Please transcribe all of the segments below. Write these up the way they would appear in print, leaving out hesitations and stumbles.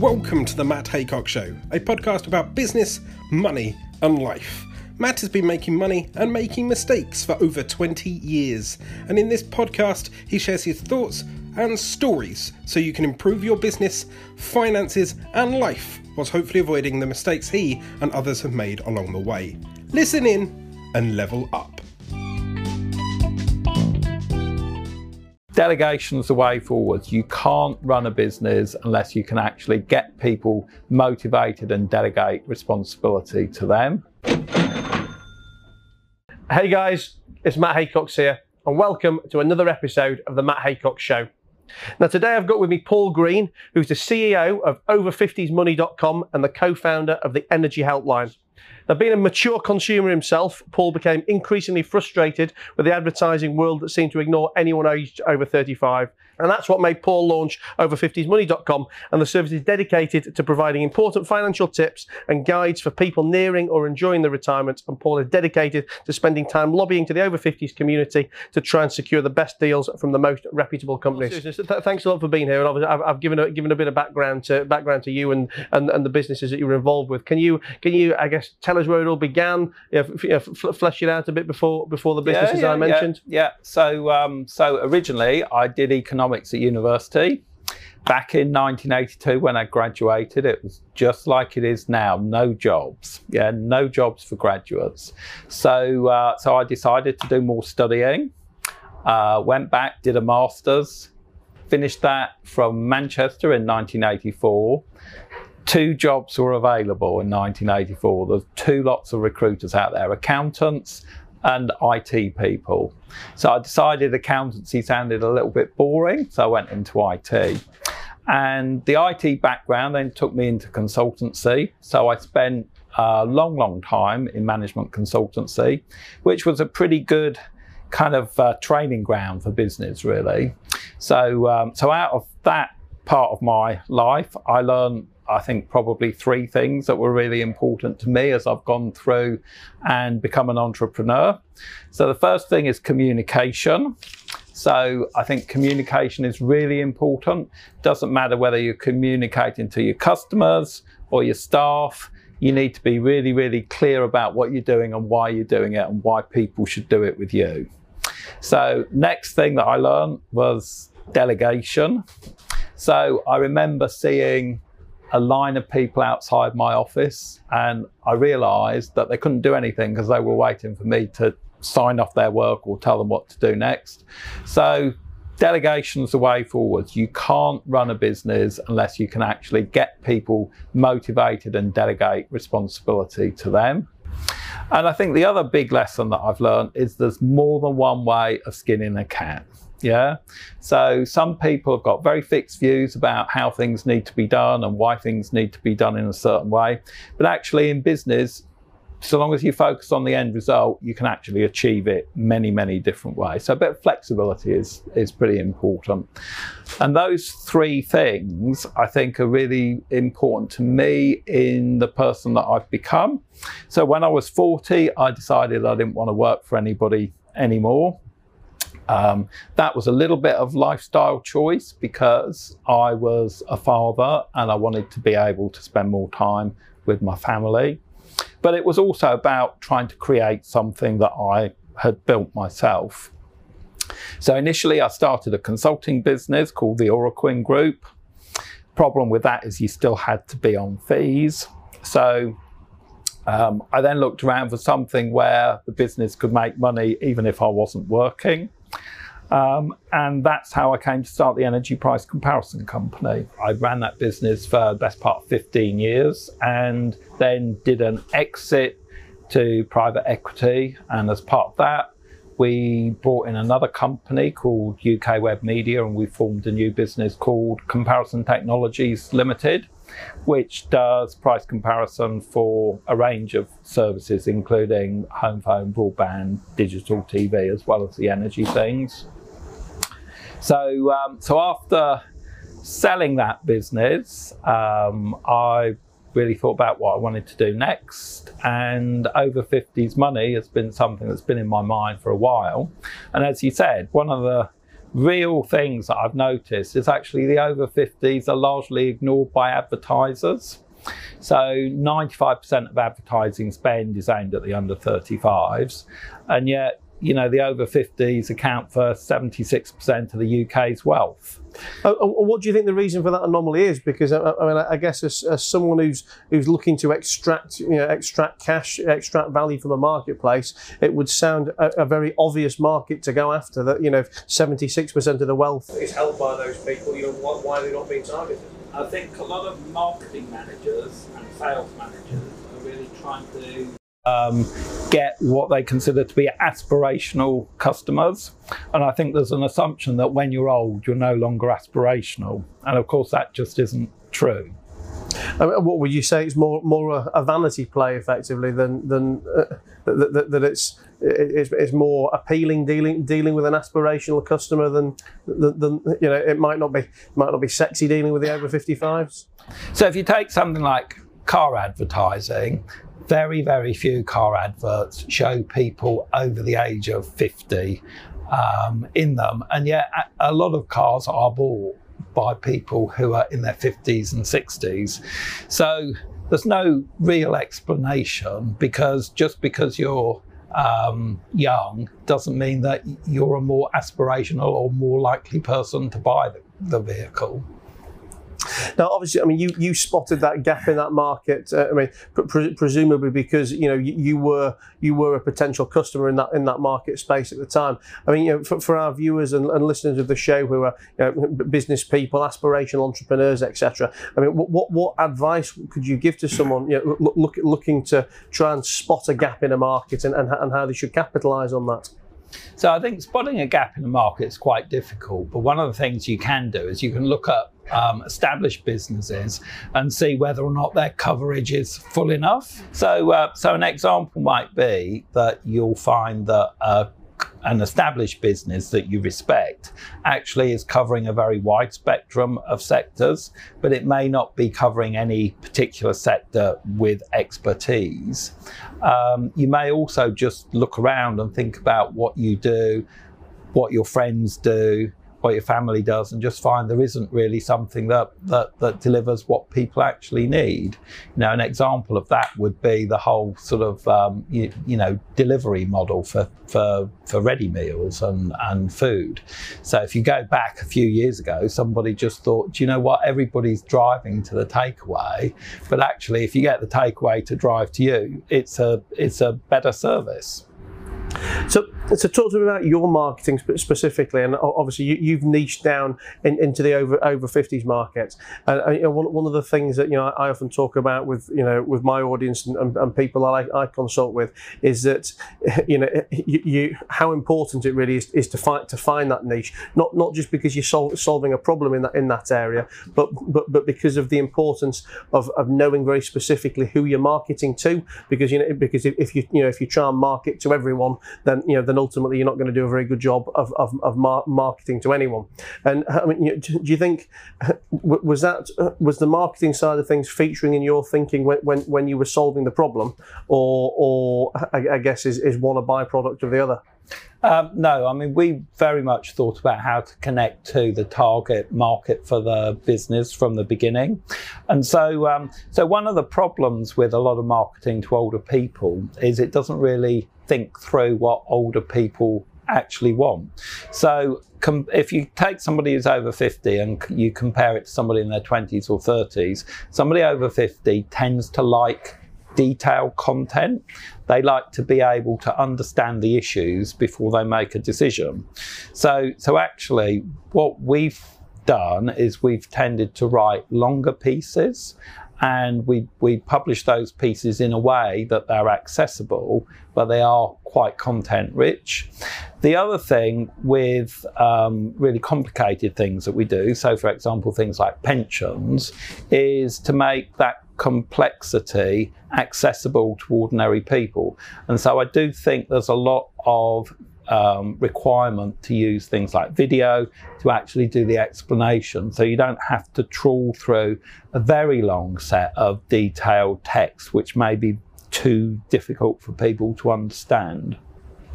Welcome to the Matt Haycock Show, a podcast about business, money and life. Matt has been making money and making mistakes for over 20 years, and in this podcast he shares his thoughts and stories so you can improve your business, finances and life, whilst hopefully avoiding the mistakes he and others have made along the way. Listen in and level up. Delegation is the way forward. You can't run a business unless you can actually get people motivated and delegate responsibility to them. Hey guys, it's Matt Haycock here, and welcome to another episode of the Matt Haycock Show. Now today I've got with me Paul Green, who's the CEO of Over50smoney.com and the co-founder of the Energy Helpline. Now, being a mature consumer himself, Paul became increasingly frustrated with the advertising world that seemed to ignore anyone aged over 35. And that's what made Paul launch Over50smoney.com and the service is dedicated to providing important financial tips and guides for people nearing or enjoying their retirement. And Paul is dedicated to spending time lobbying to the over 50s community to try and secure the best deals from the most reputable companies. Thanks a lot for being here. And I've given a bit of background to you and the businesses that you were involved with. Can you I guess tell us where it all began? Flesh it out a bit before the businesses I mentioned. So originally I did economics at university. Back in 1982 when I graduated, it was just like it is now, no jobs. No jobs for graduates. So I decided to do more studying, went back, did a master's, finished that from Manchester in 1984. 2 jobs were available in 1984. There's 2 lots of recruiters out there, accountants and IT people. So I decided accountancy sounded a little bit boring, so I went into IT. And the IT background then took me into consultancy. So I spent a long time in management consultancy, which was a pretty good kind of training ground for business, really. So out of that part of my life, I learned, I think, probably 3 things that were really important to me as I've gone through and become an entrepreneur. So the first thing is communication. So I think communication is really important. Doesn't matter whether you're communicating to your customers or your staff. You need to be really clear about what you're doing and why you're doing it and why people should do it with you. So next thing that I learned was delegation. So I remember seeing a line of people outside my office and I realised that they couldn't do anything because they were waiting for me to sign off their work or tell them what to do next. So delegation's the way forward. You can't run a business unless you can actually get people motivated and delegate responsibility to them. And I think the other big lesson that I've learned is there's more than one way of skinning a cat. So some people have got very fixed views about how things need to be done and why things need to be done in a certain way. But actually in business, so long as you focus on the end result, you can actually achieve it many different ways. So a bit of flexibility is pretty important. And those 3 things I think are really important to me in the person that I've become. So when I was 40, I decided I didn't want to work for anybody anymore. That was a little bit of lifestyle choice because I was a father and I wanted to be able to spend more time with my family. But it was also about trying to create something that I had built myself. So initially I started a consulting business called the Oraquin Group. Problem with that is you still had to be on fees. So I then looked around for something where the business could make money even if I wasn't working. And that's how I came to start the Energy Price Comparison Company. I ran that business for the best part of 15 years and then did an exit to private equity. And as part of that, we brought in another company called UK Web Media and we formed a new business called Comparison Technologies Limited, which does price comparison for a range of services, including home phone, broadband, digital TV, as well as the energy things. So after selling that business, I really thought about what I wanted to do next, and Over 50s Money has been something that's been in my mind for a while. And as you said, one of the real things that I've noticed is actually the over 50s are largely ignored by advertisers. So 95% of advertising spend is aimed at the under 35s, and yet, you know, the over 50s account for 76% of the UK's wealth. What do you think the reason for that anomaly is? Because I guess as someone who's looking to extract cash, extract value from a marketplace, it would sound a very obvious market to go after. That, you know, 76% of the wealth is held by those people. You know, why are they not being targeted? I think a lot of marketing managers and sales managers are really trying to get what they consider to be aspirational customers, and I think there's an assumption that when you're old you're no longer aspirational, and of course that just isn't true. What would you say? It's more a vanity play, effectively, than that it's more appealing dealing with an aspirational customer than you know, it might not be sexy dealing with the over 55s. So if you take something like car advertising, very, very few car adverts show people over the age of 50 in them, and yet a lot of cars are bought by people who are in their 50s and 60s. So there's no real explanation, because just because you're young doesn't mean that you're a more aspirational or more likely person to buy the vehicle. Now, obviously, I mean, you spotted that gap in that market. I mean, presumably because, you know, you were a potential customer in that market space at the time. I mean, you know, for our viewers and listeners of the show who are, you know, business people, aspirational entrepreneurs, etc. I mean, what advice could you give to someone, you know, looking to try and spot a gap in a market and how they should capitalise on that? So I think spotting a gap in the market is quite difficult, but one of the things you can do is you can look at established businesses and see whether or not their coverage is full enough. So an example might be that you'll find that an established business that you respect actually is covering a very wide spectrum of sectors, but it may not be covering any particular sector with expertise. You may also just look around and think about what you do, what your friends do, what your family does, and just find there isn't really something that delivers what people actually need. You know, an example of that would be the whole sort of you know, delivery model for ready meals and food. So if you go back a few years ago, somebody just thought, do you know what, everybody's driving to the takeaway, but actually if you get the takeaway to drive to you, it's a better service. So talk to me about your marketing specifically, and obviously you've niched down into the over 50s market. And you know, one of the things that, you know, I often talk about with, you know, with my audience and people I consult with is that, you know, how important it really is to find that niche, not just because you're solving a problem in that area, but because of the importance of knowing very specifically who you're marketing to, because if you try and market to everyone, then ultimately you're not going to do a very good job of marketing to anyone. And I mean, do you think was the marketing side of things featuring in your thinking when you were solving the problem, or I guess is one a byproduct of the other? No, I mean, we very much thought about how to connect to the target market for the business from the beginning. And so one of the problems with a lot of marketing to older people is it doesn't really think through what older people actually want. So if you take somebody who's over 50 and you compare it to somebody in their 20s or 30s, somebody over 50 tends to like detailed content. They like to be able to understand the issues before they make a decision. So actually what we've done is we've tended to write longer pieces, and we publish those pieces in a way that they're accessible, but they are quite content rich. The other thing with really complicated things that we do, so for example things like pensions, is to make that complexity accessible to ordinary people. And so I do think there's a lot of requirement to use things like video to actually do the explanation, so you don't have to trawl through a very long set of detailed text which may be too difficult for people to understand.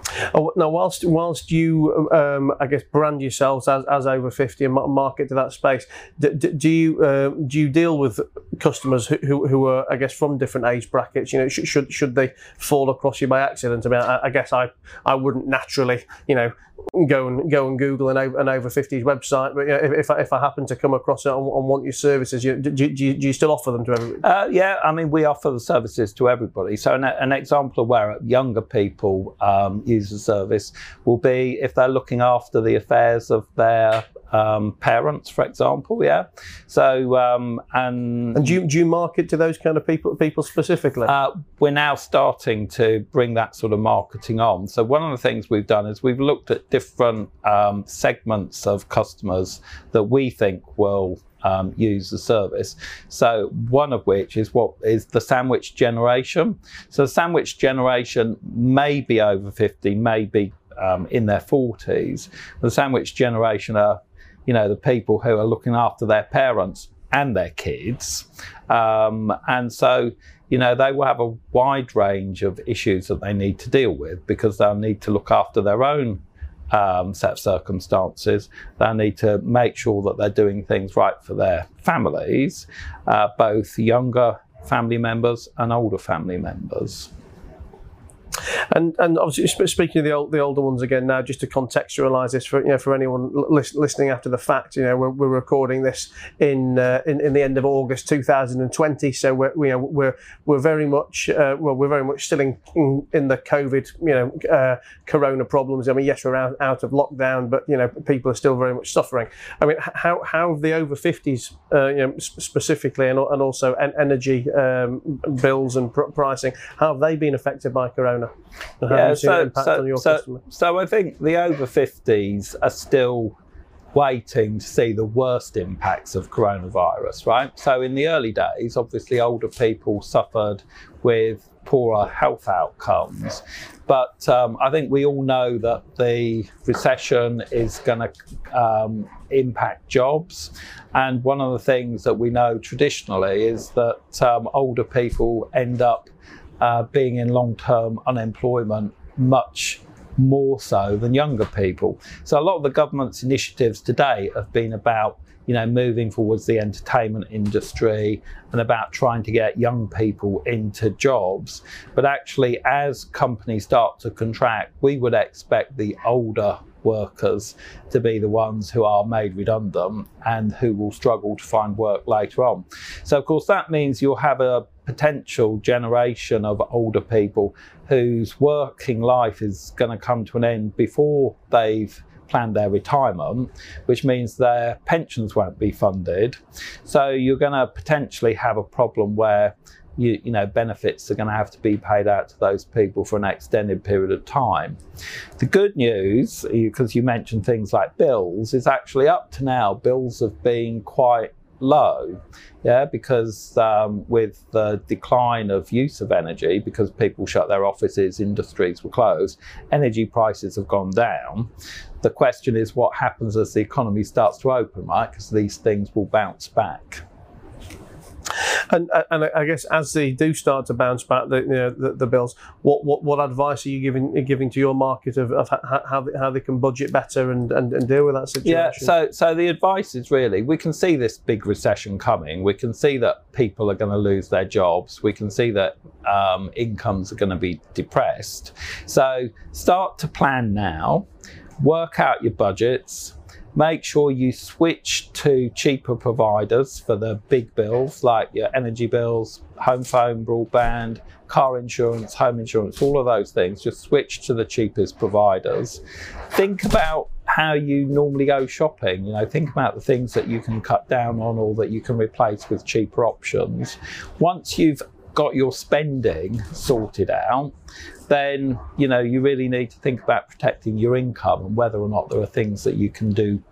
Oh, now, whilst you, I guess, brand yourselves as over 50 and market to that space, do you deal with customers who are, I guess, from different age brackets? You know, should they fall across you by accident? I mean, I guess I wouldn't naturally, you know, go and Google an over 50s website, but you know, if I happen to come across it and want your services, do you still offer them to everybody? Yeah, I mean, we offer the services to everybody. So an example of where younger people use the service will be if they're looking after the affairs of their parents, for example. Yeah. So and do you market to those kind of people specifically? We're now starting to bring that sort of marketing on. So one of the things we've done is we've looked at different segments of customers that we think will use the service. So one of which is what is the sandwich generation. So the sandwich generation may be over 50, may be in their 40s. The sandwich generation are, you know, the people who are looking after their parents and their kids. And so, you know, they will have a wide range of issues that they need to deal with because they'll need to look after their own set of circumstances. They need to make sure that they're doing things right for their families, both younger family members and older family members. And obviously, speaking of the older ones again now, just to contextualise this for anyone listening after the fact, you know, we're recording this in the end of August 2020, so we're very much still in the COVID Corona problems. I mean, yes, we're out of lockdown, but you know, people are still very much suffering. I mean, how have the over 50s specifically and also energy bills and pricing, how have they been affected by Corona? Yeah, so I think the over 50s are still waiting to see the worst impacts of coronavirus, right? So in the early days, obviously older people suffered with poorer health outcomes. But I think we all know that the recession is going to impact jobs. And one of the things that we know traditionally is that older people end up being in long-term unemployment much more so than younger people. So a lot of the government's initiatives today have been about, you know, moving forwards the entertainment industry and about trying to get young people into jobs. But actually, as companies start to contract, we would expect the older workers to be the ones who are made redundant and who will struggle to find work later on. So of course that means you'll have a potential generation of older people whose working life is going to come to an end before they've planned their retirement, which means their pensions won't be funded. So you're going to potentially have a problem where you know, benefits are going to have to be paid out to those people for an extended period of time. The good news, because you mentioned things like bills, is actually up to now bills have been quite low, yeah, because with the decline of use of energy, because people shut their offices, industries were closed, energy prices have gone down. The question is what happens as the economy starts to open, right? Because these things will bounce back. And I guess as they do start to bounce back, the bills, what advice are you giving to your market of how they can budget better and deal with that situation? Yeah, so the advice is really, we can see this big recession coming. We can see that people are going to lose their jobs. We can see that incomes are going to be depressed. So start to plan now, work out your budgets. Make sure you switch to cheaper providers for the big bills like your energy bills, home phone, broadband, car insurance, home insurance, all of those things. Just switch to the cheapest providers. Think about how you normally go shopping. You know, think about the things that you can cut down on or that you can replace with cheaper options. Once you've got your spending sorted out, then you know you really need to think about protecting your income and whether or not there are things that you can do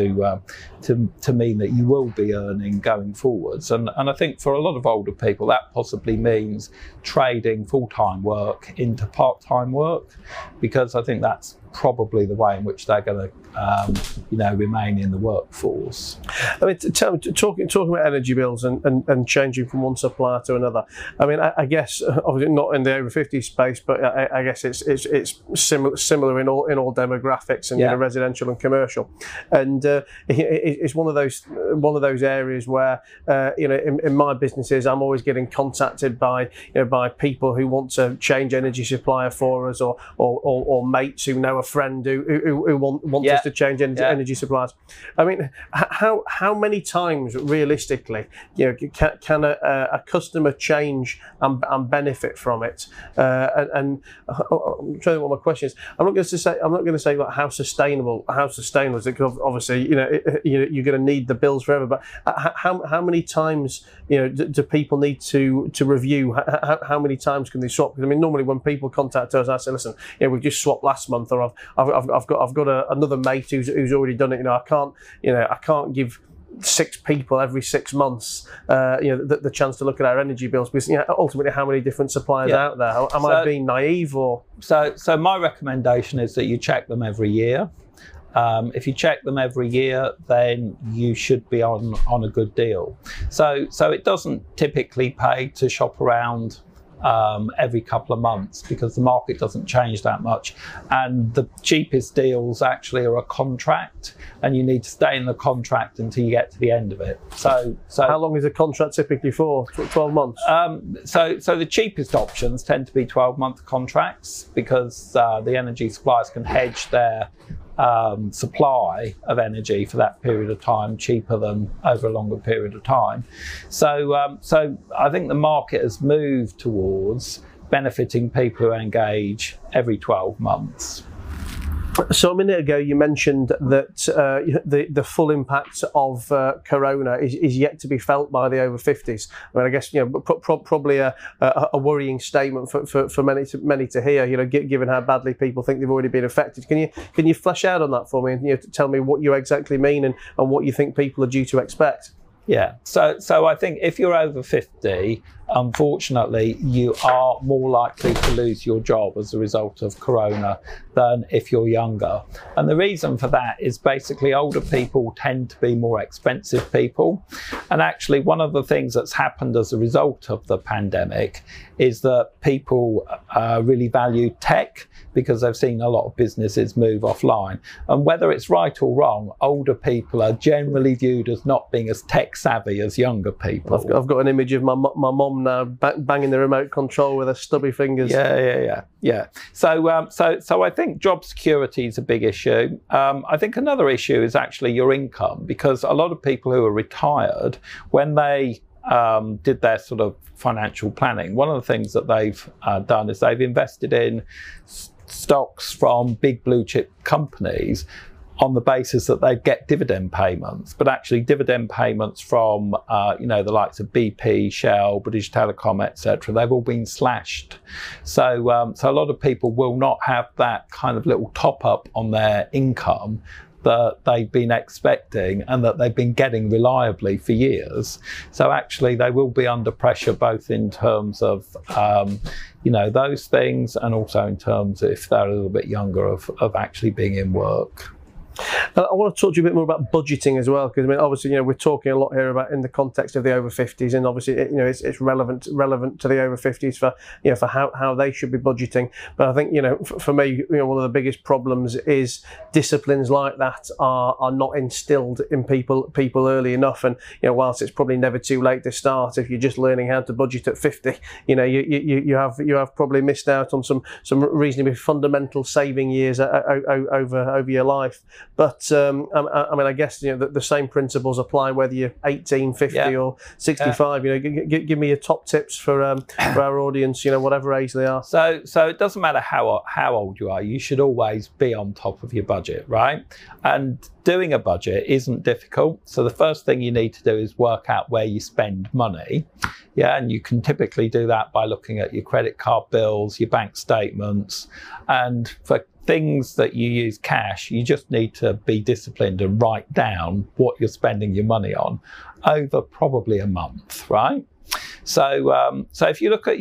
to mean that you will be earning going forwards. And I think for a lot of older people that possibly means trading full-time work into part-time work, because I think that's probably the way in which they're going to, remain in the workforce. I mean, talking about energy bills and changing from one supplier to another. I mean, I guess obviously not in the over 50 space, but I guess it's similar in all demographics and residential and commercial. And it's one of those areas where in my businesses I'm always getting contacted by people who want to change energy supplier for us, or mates who know a friend who want us to change energy suppliers. I mean, how many times realistically can a customer change and benefit from it? And I'm trying to think what my question is. I'm not going to say like how sustainable is it, because obviously you're going to need the bills forever. But how many times do people need to review? How many times can they swap? Because I mean, normally when people contact us, I say, listen, we've just swapped last month, or I've got another mate who's already done it. I can't give 6 people every 6 months the chance to look at our energy bills, because ultimately how many different suppliers out there? Am I being naive, or? So my recommendation is that you check them every year. If you check them every year, then you should be on a good deal. So it doesn't typically pay to shop around every couple of months, because the market doesn't change that much, and the cheapest deals actually are a contract, and you need to stay in the contract until you get to the end of it. So how long is a contract typically for? 12 months? So the cheapest options tend to be 12-month contracts, because the energy suppliers can hedge their supply of energy for that period of time cheaper than over a longer period of time. So I think the market has moved towards benefiting people who engage every 12 months. So a minute ago you mentioned that the full impact of Corona is yet to be felt by the over 50s. I mean, I guess probably a worrying statement for many to hear. Given how badly people think they've already been affected. Can you flesh out on that for me, and tell me what you exactly mean and what you think people are due to expect? Yeah, so I think if you're over 50, unfortunately, you are more likely to lose your job as a result of Corona than if you're younger. And the reason for that is basically older people tend to be more expensive people. And actually, one of the things that's happened as a result of the pandemic is that people really value tech, because they've seen a lot of businesses move offline. And whether it's right or wrong, older people are generally viewed as not being as tech savvy as younger people. I've got an image of my mum now banging the remote control with her stubby fingers. Yeah. So I think job security is a big issue. I think another issue is actually your income, because a lot of people who are retired, when they did their sort of financial planning, one of the things that they've done is they've invested in stocks from big blue chip companies on the basis that they'd get dividend payments, but actually dividend payments from the likes of BP, Shell, British Telecom, etc., they've all been slashed. So a lot of people will not have that kind of little top up on their income that they've been expecting and that they've been getting reliably for years. So actually they will be under pressure, both in terms of those things, and also in terms, if they're a little bit younger, of actually being in work. I want to talk to you a bit more about budgeting as well, because I mean, obviously, we're talking a lot here about in the context of the over 50s, and obviously, it's relevant to the over 50s for how they should be budgeting. But I think for me, one of the biggest problems is disciplines like that are not instilled in people early enough. And whilst it's probably never too late to start, if you're just learning how to budget at 50, you have probably missed out on some reasonably fundamental saving years over your life. But I mean, I guess the same principles apply whether you're 18, 50 or 65. Give me your top tips for our audience, whatever age they are. So it doesn't matter how old you are. You should always be on top of your budget, right? And doing a budget isn't difficult. So the first thing you need to do is work out where you spend money. Yeah, and you can typically do that by looking at your credit card bills, your bank statements, and for things that you use cash, you just need to be disciplined and write down what you're spending your money on over probably a month, right? So if you look at your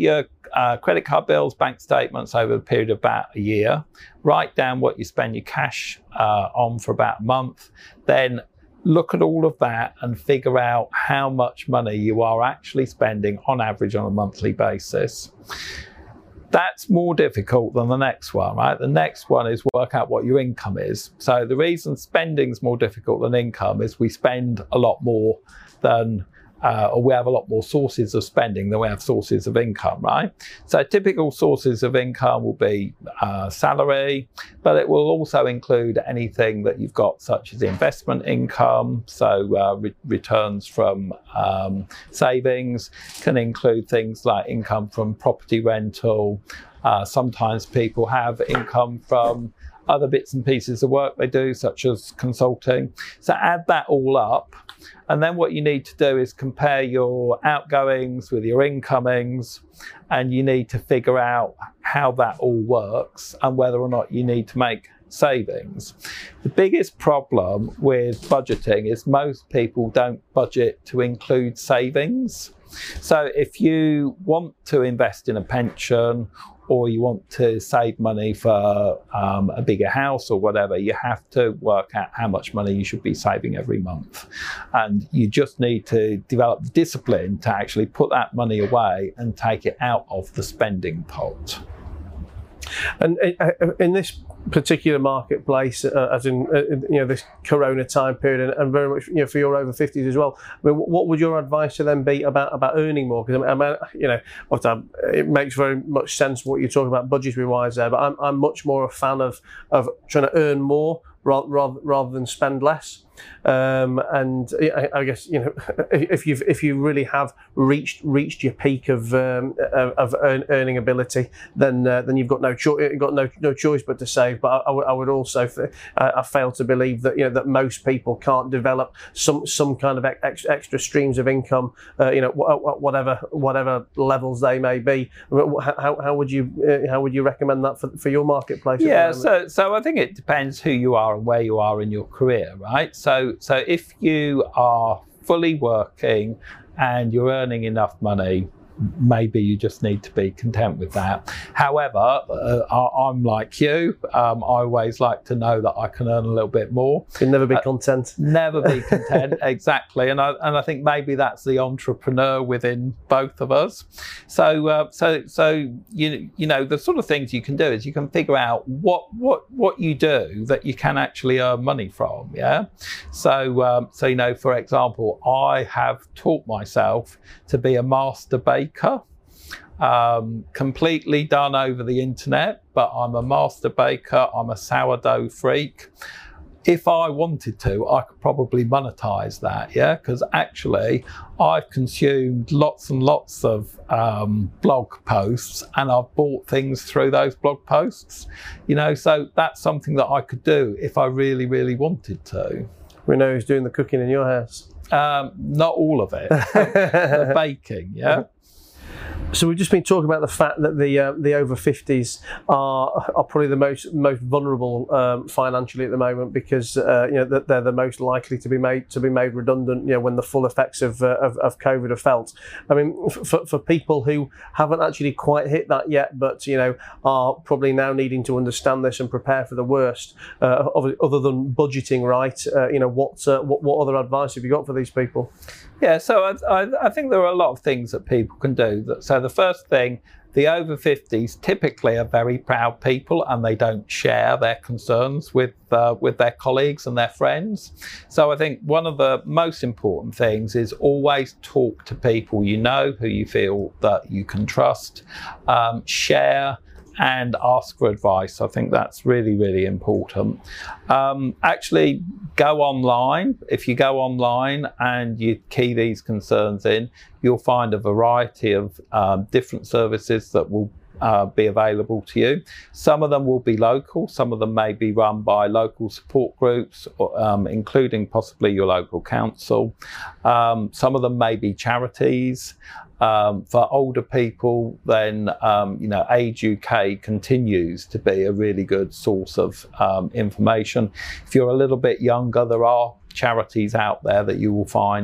credit card bills, bank statements over the period of about a year. Write down what you spend your cash on for about a month. Then look at all of that and figure out how much money you are actually spending on average on a monthly basis. That's more difficult than the next one, right? The next one is work out what your income is. So the reason spending is more difficult than income is we spend a lot more than or we have a lot more sources of spending than we have sources of income, right? So typical sources of income will be salary, but it will also include anything that you've got, such as investment income. So returns from savings can include things like income from property rental. Sometimes people have income from other bits and pieces of work they do, such as consulting. So add that all up. And then what you need to do is compare your outgoings with your incomings, and you need to figure out how that all works and whether or not you need to make savings. The biggest problem with budgeting is most people don't budget to include savings. So if you want to invest in a pension, or you want to save money for a bigger house or whatever, you have to work out how much money you should be saving every month. And you just need to develop the discipline to actually put that money away and take it out of the spending pot. And in this particular marketplace, as in this Corona time period, and very much for your over 50s as well, I mean, what would your advice to them be about earning more? Because it makes very much sense what you're talking about budgetary wise there, but I'm much more a fan of trying to earn more rather than spend less. And I guess if you really have reached your peak of earning ability, then you've got no choice but to save. But I would also I fail to believe that that most people can't develop some kind of extra streams of income, whatever levels they may be. How would you recommend that for your marketplace? Yeah, so I think it depends who you are and where you are in your career, right? So if you are fully working and you're earning enough money, maybe you just need to be content with that. However, I'm like you. I always like to know that I can earn a little bit more. You can never be content. Never be content, exactly. And I think maybe that's the entrepreneur within both of us. So the sort of things you can do is you can figure out what you do that you can actually earn money from. Yeah. So for example, I have taught myself to be a master baker. Completely done over the internet, but I'm a master baker. I'm a sourdough freak. If I wanted to, I could probably monetize that, yeah? Because actually, I've consumed lots and lots of blog posts, and I've bought things through those blog posts, so that's something that I could do if I really, really wanted to. We know who's doing the cooking in your house. Not all of it, the baking, yeah? So we've just been talking about the fact that the over 50s are probably the most vulnerable financially at the moment, because that they're the most likely to be made redundant when the full effects of COVID are felt. I mean, for people who haven't actually quite hit that yet, but are probably now needing to understand this and prepare for the worst, other than budgeting right, what other advice have you got for these people? Yeah, so I think there are a lot of things that people can do. So the first thing, the over 50s typically are very proud people, and they don't share their concerns with their colleagues and their friends. So I think one of the most important things is always talk to people who you feel that you can trust, share and ask for advice. I think that's really, really important. Actually, go online. If you go online and you key these concerns in, you'll find a variety of different services that will be available to you. Some of them will be local, some of them may be run by local support groups, including possibly your local council. Some of them may be charities. For older people, then Age UK continues to be a really good source of information. If you're a little bit younger, there are charities out there that you will find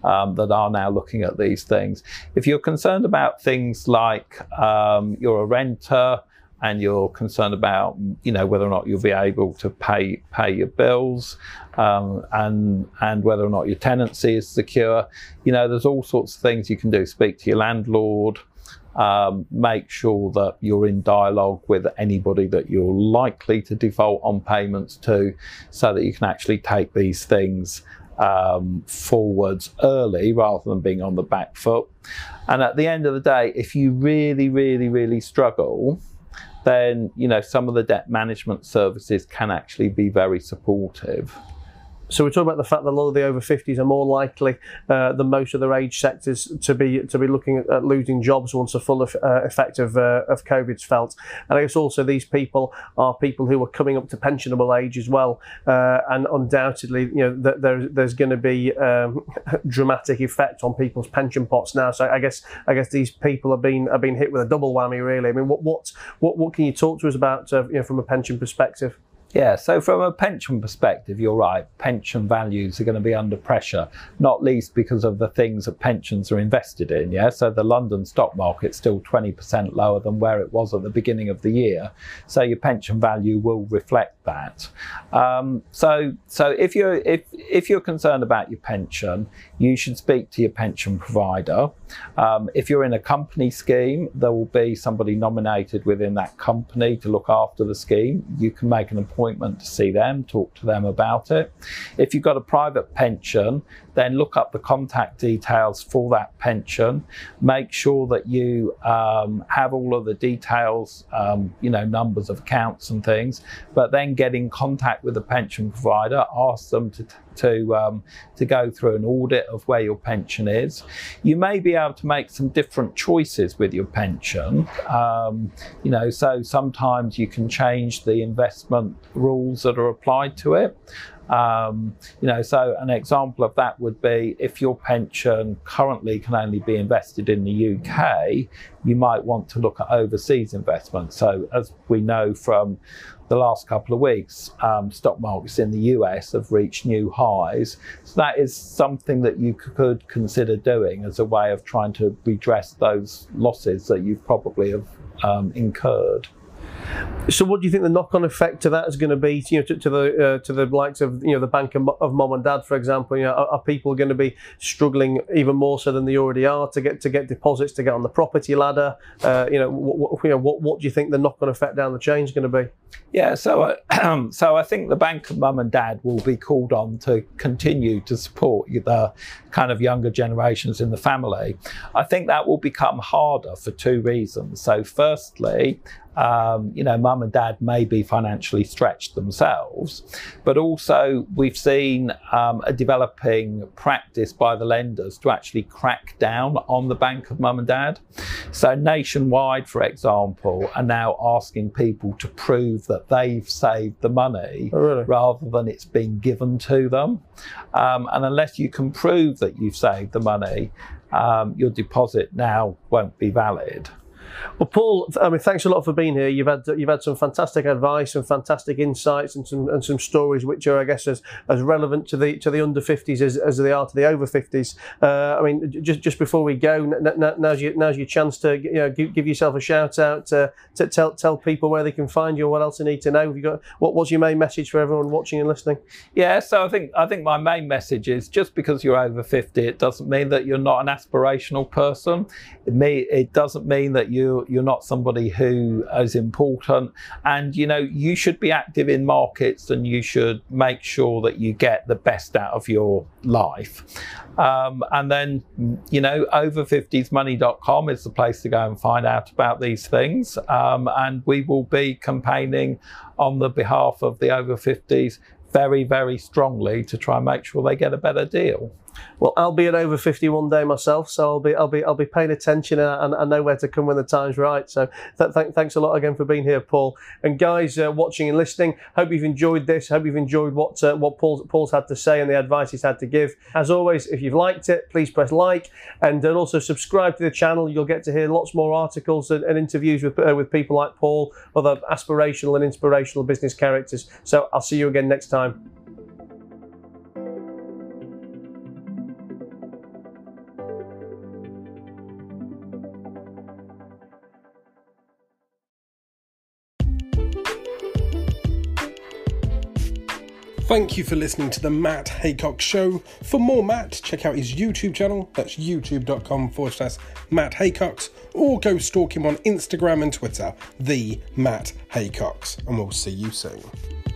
that are now looking at these things. If you're concerned about things like you're a renter and you're concerned about, whether or not you'll be able to pay your bills, and whether or not your tenancy is secure, there's all sorts of things you can do. Speak to your landlord. Make sure that you're in dialogue with anybody that you're likely to default on payments to, so that you can actually take these things forwards early rather than being on the back foot. And at the end of the day, if you really, really, really struggle, then some of the debt management services can actually be very supportive. So we're talking about the fact that a lot of the over 50s are more likely than most other age sectors to be looking at losing jobs once the full effect of COVID's felt. And I guess also these people are people who are coming up to pensionable age as well, and undoubtedly there's going to be dramatic effect on people's pension pots now. So I guess these people are being hit with a double whammy, really. I mean, what can you talk to us about from a pension perspective? Yeah, so from a pension perspective, you're right, pension values are going to be under pressure, not least because of the things that pensions are invested in, yeah? So the London stock market's still 20% lower than where it was at the beginning of the year. So your pension value will reflect that. So if you're concerned about your pension, you should speak to your pension provider. If you're in a company scheme, there will be somebody nominated within that company to look after the scheme. You can make an appointment to see them, talk to them about it. If you've got a private pension, then look up the contact details for that pension. Make sure that you have all of the details, numbers of accounts and things, but then get in contact with the pension provider, ask them to go through an audit of where your pension is. You may be able to make some different choices with your pension. So sometimes you can change the investment rules that are applied to it. So an example of that would be if your pension currently can only be invested in the UK, you might want to look at overseas investments. So as we know from the last couple of weeks, stock markets in the US have reached new highs. So that is something that you could consider doing as a way of trying to redress those losses that you probably have incurred. So, what do you think the knock-on effect to that is going to be? To the likes of the bank of mom and dad, for example. Are people going to be struggling even more so than they already are to get deposits, to get on the property ladder? What do you think the knock-on effect down the chain is going to be? Yeah, so I think the bank of mum and dad will be called on to continue to support the kind of younger generations in the family. I think that will become harder for two reasons. So firstly, mum and dad may be financially stretched themselves, but also we've seen a developing practice by the lenders to actually crack down on the bank of mum and dad. So Nationwide, for example, are now asking people to prove that they've saved the money rather than it's been given to them. And unless you can prove that you've saved the money, your deposit now won't be valid. Well, Paul, thanks a lot for being here. You've had some fantastic advice and fantastic insights and some stories which are, I guess, as relevant to the under 50s as they are to the over 50s. Just before we go, now's your chance to give yourself a shout out to tell people where they can find you, or what else they need to know. Have you got what's your main message for everyone watching and listening? Yeah, so I think my main message is just because you're over 50, it doesn't mean that you're not an aspirational person. It doesn't mean that you're not somebody who is important, and you should be active in markets, and you should make sure that you get the best out of your life. And then over50smoney.com is the place to go and find out about these things, and we will be campaigning on the behalf of the over 50s very, very strongly to try and make sure they get a better deal. Well, I'll be at over 50 one day myself, so I'll be paying attention, and I know where to come when the time's right. So thanks a lot again for being here, Paul. And guys watching and listening, hope you've enjoyed this. Hope you've enjoyed what Paul's had to say and the advice he's had to give. As always, if you've liked it, please press like, and also subscribe to the channel. You'll get to hear lots more articles and interviews with people like Paul, other aspirational and inspirational business characters. So I'll see you again next time. Thank you for listening to the Matt Haycock Show. For more Matt, check out his YouTube channel. That's youtube.com/Matt Haycocks, or go stalk him on Instagram and Twitter, the Matt Haycocks. And we'll see you soon.